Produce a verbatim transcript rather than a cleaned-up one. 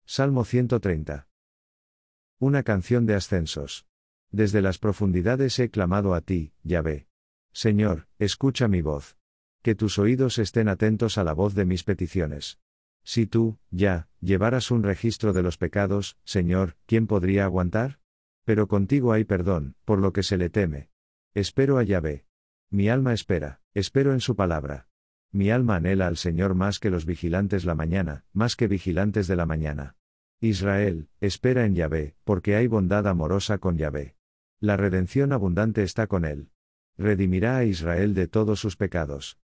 Salmo ciento treinta. Una canción de ascensos. Desde las profundidades he clamado a ti, Yahvé. Señor, escucha mi voz. Que tus oídos estén atentos a la voz de mis peticiones. Si tú, ya, llevaras un registro de los pecados, Señor, ¿quién podría aguantar? Pero contigo hay perdón, por lo que se le teme. Espero a Yahvé. Mi alma espera, espero en su palabra. Mi alma anhela al Señor más que los vigilantes la mañana, más que vigilantes de la mañana. Israel, espera en Yahvé, porque hay bondad amorosa con Yahvé. La redención abundante está con él. Redimirá a Israel de todos sus pecados.